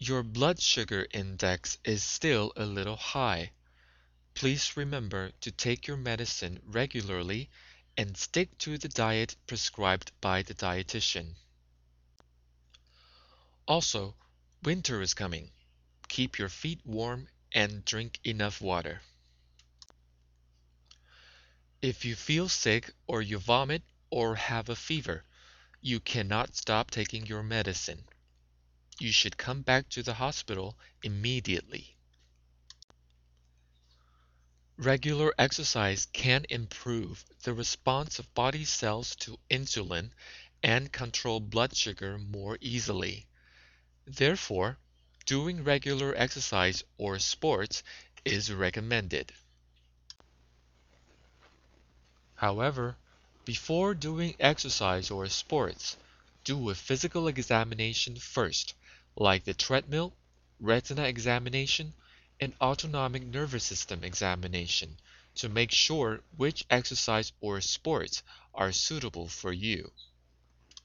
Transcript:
Your blood sugar index is still a little high. Please remember to take your medicine regularly and stick to the diet prescribed by the dietitian. Also, winter is coming. Keep your feet warm and drink enough water. If you feel sick or you vomit or have a fever, you cannot stop taking your medicine. You should come back to the hospital immediately. Regular exercise can improve the response of body cells to insulin and control blood sugar more easily. Therefore, doing regular exercise or sports is recommended. However, before doing exercise or sports, do a physical examination first, like the treadmill, retina examination, and autonomic nervous system examination, to make sure which exercise or sports are suitable for you.